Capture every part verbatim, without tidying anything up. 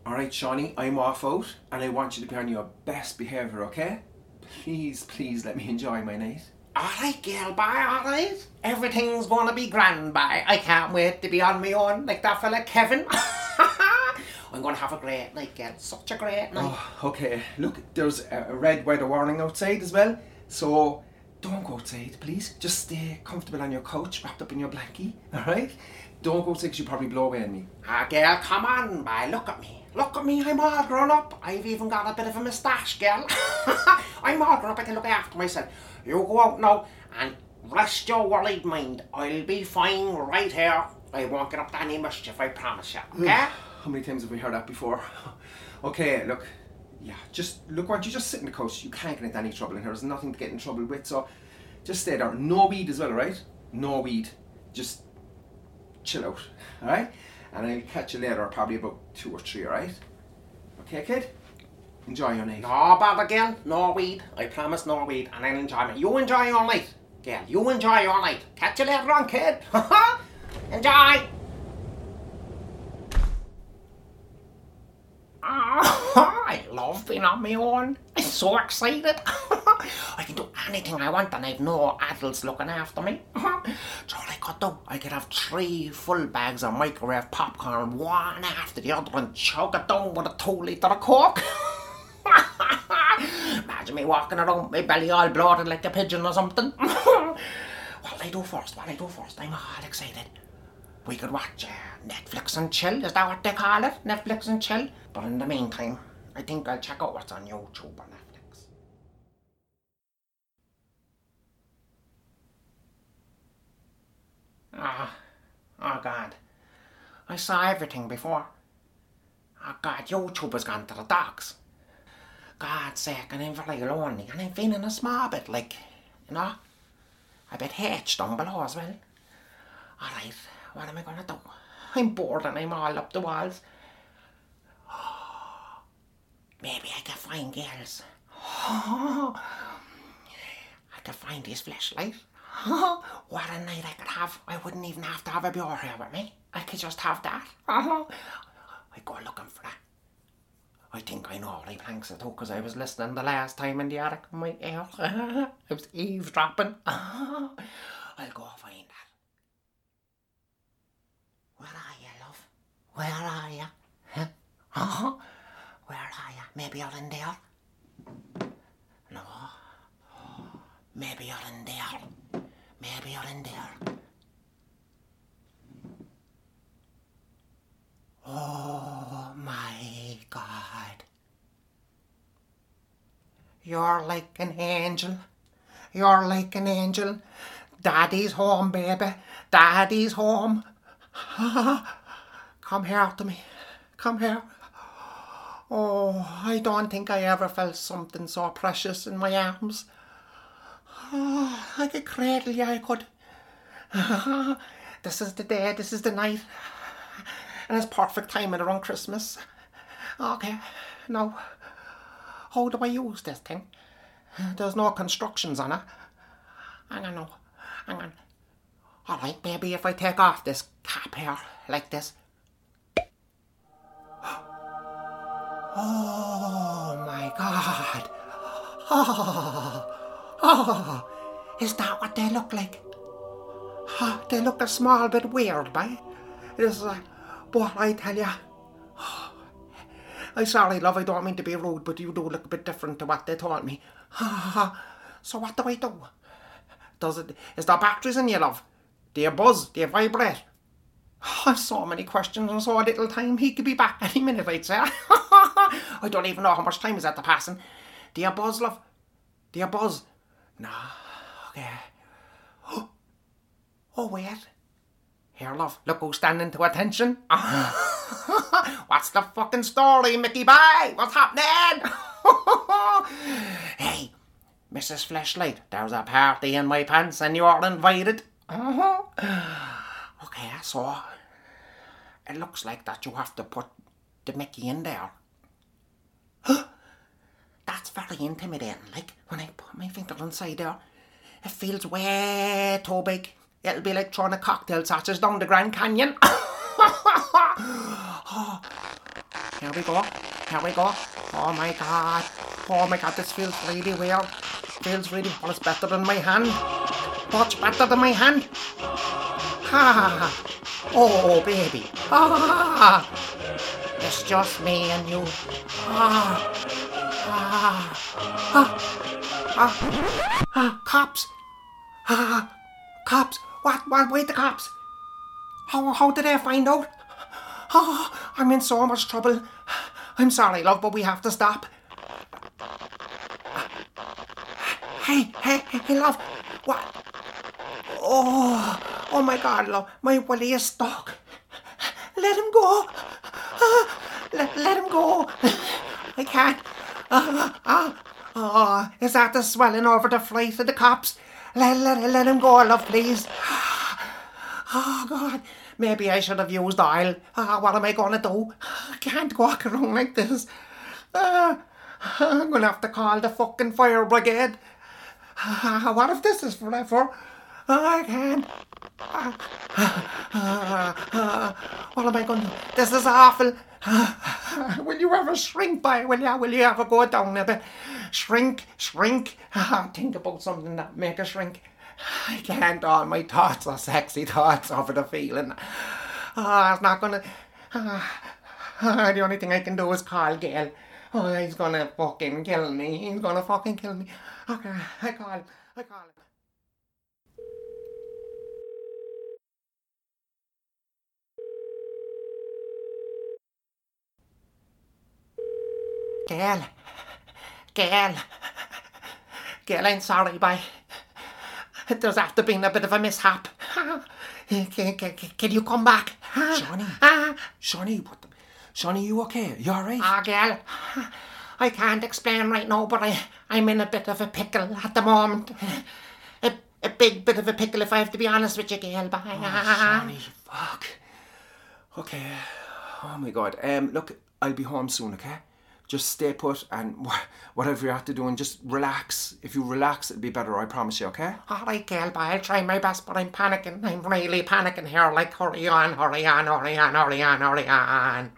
Alright, Shawnee, I'm off out and I want you to be on your best behaviour, okay? Please, please let me enjoy my night. Alright, girl, bye, alright? Everything's gonna be grand, bye. I can't wait to be on my own like that fella Kevin. I'm gonna have a great night, girl. Such a great night. Oh, okay. Look, there's a red weather warning outside as well. So, don't go outside, please. Just stay comfortable on your couch, wrapped up in your blankie, alright? Don't go outside because you'll probably blow away on me. Ah, girl, come on, bye. Look at me. Look at me, I'm all grown up. I've even got a bit of a moustache, girl. I'm all grown up, I can look after myself. You go out now and rest your worried mind. I'll be fine right here. I won't get up to any mischief, I promise you, okay? How many times have we heard that before? Okay, look, yeah, just, look, why don't you just sit in the couch? You can't get into any trouble in here. There's nothing to get in trouble with, so just stay there. No weed as well, right? No weed. Just chill out, alright? And I'll catch you later, probably about two or three, alright? Okay, kid? Enjoy your night. No bother, girl. No weed. I promise no weed, and I'll enjoy it. You enjoy your night, girl. You enjoy your night. Catch you later on, kid. Enjoy. I love being on my own. I'm so excited. I can do anything I want and I've no adults looking after me. So all I could do, I could have three full bags of microwave popcorn, one after the other, and chug it down with a two litre of Coke. Imagine me walking around, my belly all bloated like a pigeon or something. What'll I do first? What'll I do first? I'm all excited. We could watch uh, Netflix and chill, is that what they call it? Netflix and chill? But in the meantime, I think I'll check out what's on YouTube or Netflix. Ah, oh God. I saw everything before. Oh God, YouTube has gone to the dogs. God's sake, and I'm very lonely, and I'm feeling a small bit like, you know, a bit hitched down below as well. Alright, what am I gonna do? I'm bored and I'm all up the walls. Oh, maybe I can find girls. Oh, I could find this flashlight. Oh, what a night I could have. I wouldn't even have to have a beer here with me. I could just have that. Oh, I go looking for that. I think I know what he planks it too, because I was listening the last time in the attic in my ear. I was eavesdropping. I'll go find that. Where are you, love? Where are you? Huh? Uh-huh. Where are you? Maybe you're in there? No. Maybe you're in there. Maybe you're in there. Oh my God. You're like an angel. You're like an angel. Daddy's home, baby. Daddy's home. Come here to me. Come here. Oh, I don't think I ever felt something so precious in my arms. Oh, I could cradle you, I could. This is the day, this is the night. And it's perfect timing around Christmas. Okay, now, how do I use this thing? There's no constructions on it. Hang on now, hang on. Alright, maybe if I take off this cap here, like this. Oh my God. Oh, oh, is that what they look like? Oh, they look a small bit weird, boy. It's like, but I tell ya, oh, I'm sorry, love, I don't mean to be rude, but you do look a bit different to what they told me. So what do I do? Does it, is there batteries in you, love? Do you buzz? Do you vibrate? Oh, so many questions in so little time. He could be back any minute, I'd say. I don't even know how much time is at the passing. Do you buzz, love? Do you buzz? No. Okay. Oh, wait. Here, love. Look who's standing to attention. What's the fucking story, Mickey Bye? What's happening? Hey, Missus Fleshlight, there's a party in my pants and you're invited. Uh-huh. Okay, so it looks like that you have to put the Mickey in there. That's very intimidating. Like, when I put my finger inside there, it feels way too big. It'll be like throwing a cocktail sausages down the Grand Canyon. Oh, here we go. Here we go. Oh my god. Oh my god, this feels really weird. Feels really, well, it's better than my hand. Much better than my hand. Ha! Oh, baby. Ah! It's just me and you. Ah! Ah! Ah! Ah! Ah! Cops! Ah! Cops! What? What? Wait, the cops! How, how did they find out? Oh, I'm in so much trouble. I'm sorry, love, but we have to stop. Hey, hey, hey, love. What? Oh, oh my God, love. My Willie is stuck. Let him go. Ah, let, let him go. I can't. Ah, ah, oh, is that the swelling over the flight of the cops? Let, let, let him go, love, please. Oh, God. Maybe I should have used oil. Ah, what am I going to do? I can't walk around like this. Ah, I'm going to have to call the fucking fire brigade. Ah, what if this is forever? Ah, I can't. Ah, ah, ah, what am I going to do? This is awful. Ah, will you ever shrink by? Will you, will you ever go down a bit? Shrink, shrink. Ah, think about something that make a shrink. I can't. All my thoughts are sexy thoughts over the feeling. Ah, oh, it's not gonna. Ah, ah, the only thing I can do is call Gail. Oh, he's gonna fucking kill me. He's gonna fucking kill me. Okay, I call him. I call him. Gail. Gail. Gail, I'm sorry, bye. There's after been a bit of a mishap. Can, can, can you come back? Shawnee. Ah, Shawnee, what the... Shawnee, you okay? You alright? ah, Gail. I can't explain right now, but I, I'm in a bit of a pickle at the moment. A, a big bit of a pickle, if I have to be honest with you, Gail. Bye. Oh, Shawnee, fuck. Okay. Oh my God. Um, look, I'll be home soon, okay? Just stay put and wh- whatever you have to do and just relax. If you relax, it'll be better, I promise you, okay? All right, Gail, bye. I'll try my best, but I'm panicking. I'm really panicking here. Like, hurry on, hurry on, hurry on, hurry on, hurry on.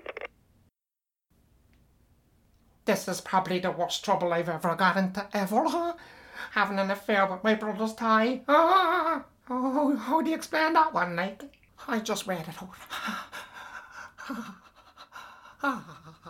This is probably the worst trouble I've ever got into, ever. Huh? Having an affair with my brother's tie. Ah, oh, how do you explain that one, like? I just read it out.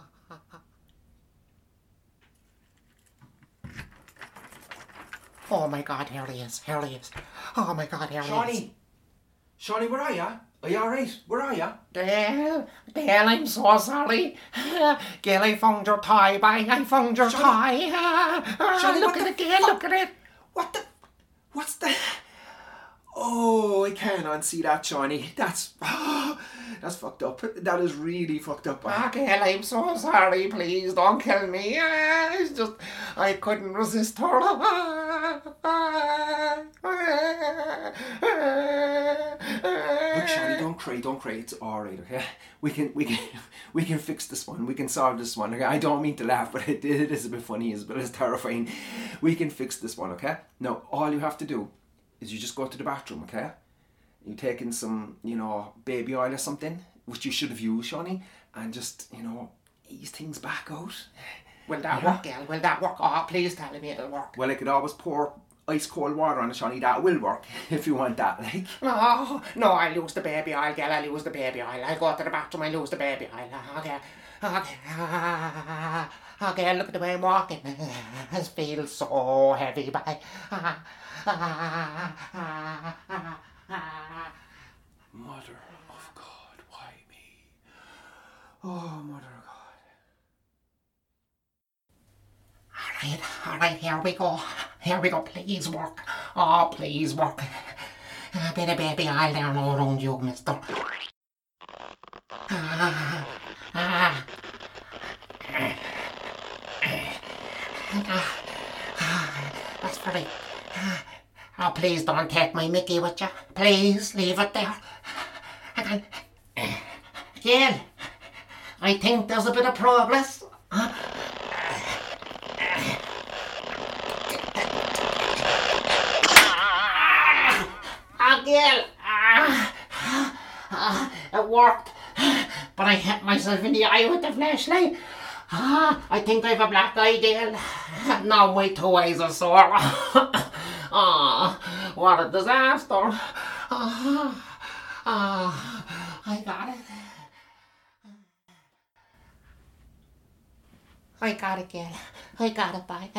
Oh my God, here he is, here he is. Oh my God, here he is. Shawnee! Shawnee, where are you? Are you alright? Where are you? Gail, Gail, I'm so sorry. Gail, I found your tie, bye. I found your Shawnee. tie. Ah, Shawnee, look what at the it, Gail, fuck? look at it. What the... What's the... Oh, I can't unsee that, Shawnee. That's... that's fucked up. That is really fucked up. Ah, Gail, I'm so sorry. Please don't kill me. Ah, it's just... I couldn't resist her. Look, Shawnee, don't cry, don't cry. It's alright, okay? We can, we can, we can fix this one. We can solve this one, okay? I don't mean to laugh, but it, it is a bit funny, but it's terrifying. We can fix this one, okay? Now, all you have to do is you just go to the bathroom, okay? You take in some, you know, baby oil or something, which you should have used, Shawnee, and just, you know, ease things back out. Will that Yeah. work, Gail? Will that work? Oh, please tell me it'll work. Well, I could always pour ice cold water on it, Shawnee. That will work if you want that, like. No, no, I'll use the baby oil, Gail. I'll use the baby oil. I'll go to the bathroom, I'll use the baby oil. Okay, okay. Okay, look at the way I'm walking. It feels so heavy, bye. Mother of God, why me? Oh, Mother of God. Alright, alright, here we go. Here we go, please work. Oh, please work. A bit of baby oil there all around you, mister. Ah, ah. Ah, that's pretty. Oh, please don't take my Mickey with you. Please, leave it there. I can... Gail, I think there's a bit of progress. Ah, Gail. Ah, ah, it worked. but I hit myself in the eye with the flashlight. Ah, I think I've a black eye, Gail. Now my two eyes are sore. Ah, what a disaster. Ah, ah, I got it. I got it, Gail. I got it, bye.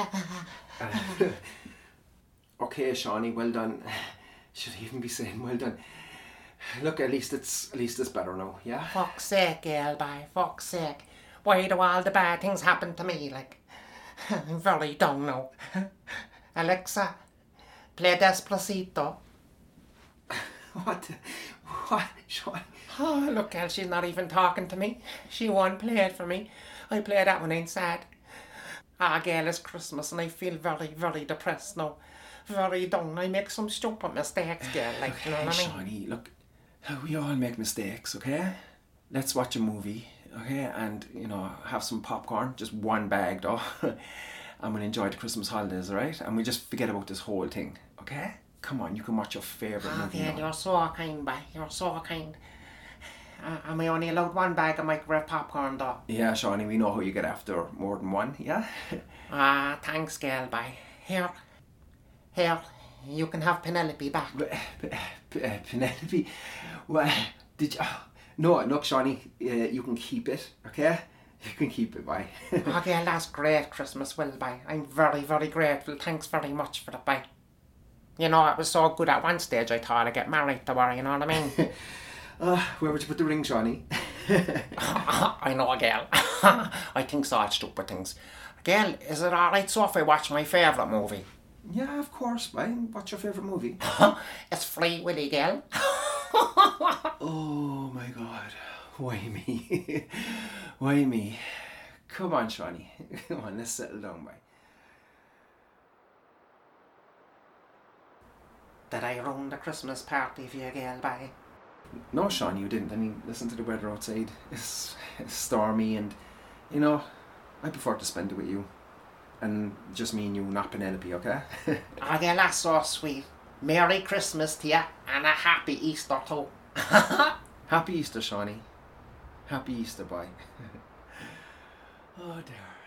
Okay, Shawnee, well done. Should even be saying well done. Look, at least it's at least it's better now, yeah? Fuck's sake, Gail, by fuck's sake. Why do all the bad things happen to me, like? I'm very down now. Alexa, play Despacito. What? What? Shawnee? Oh, look, Gail, she's not even talking to me. She won't play it for me. I play that when I'm sad. Ah, Gail, it's Christmas and I feel very, very depressed now. Very down. I make some stupid mistakes, Gail, like, you know what I mean? Shawnee, look, we all make mistakes, okay? Let's watch a movie, okay? And, you know, have some popcorn, just one bag though. And we'll enjoy the Christmas holidays, alright? And we just forget about this whole thing, okay? Come on, you can watch your favourite Oh, movie Gail, now. you're so kind, bye. You're so kind. Uh, am I only allowed one bag of microwave popcorn, though? Yeah, Shawnee, we know how you get after more than one, yeah? Ah, thanks, Gail, bye. Here. Here. You can have Penelope back. But, but, but, uh, Penelope, well, did you... Oh, no, look, Shawnee, uh, you can keep it, okay? You can keep it, bye. Oh, Gail, that's great, Christmas, Will, bye. I'm very, very grateful. Thanks very much for that, bye. You know, it was so good at one stage I thought I'd get married to her, you know what I mean? Uh, where would you put the ring, Shawnee? I know, Gail. I think such stupid things. Gail, is it alright so if I watch my favourite movie? Yeah, of course, bye. What's your favourite movie? It's Free Willy, Gail. Oh my god. Why me? Why me? Come on, Shawnee. Come on, let's settle down, bye. Did I ruin the Christmas party for you, Gail, bye? No, Sean, you didn't. I mean, listen to the weather outside. It's, it's stormy and, you know, I prefer to spend it with you. And just me and you, not Penelope, okay? Oh, Gail, that's so sweet. Merry Christmas to you and a happy Easter too. Happy Easter, Shawnee. Happy Easter, bye. Oh dear.